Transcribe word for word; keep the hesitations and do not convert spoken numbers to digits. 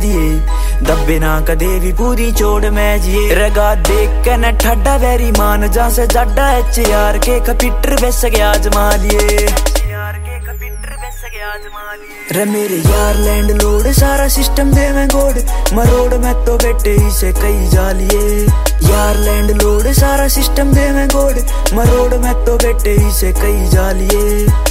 दिए दब्बे ना कदे भी पूरी चोड़ मैं जिए रगा देख के न ठड्डा वेरी मान जा से जड्डा एच यार के कपीटर बेस गया जमा लिए रे मेरे यार लैंड लोड सारा सिस्टम दे मैं गोड मरोड़ में तो बेटे ही से कई जालिए यार लैंड लोड सारा सिस्टम दे मैं गोड मरोड़ में तो बेटे ही से कई जालिए।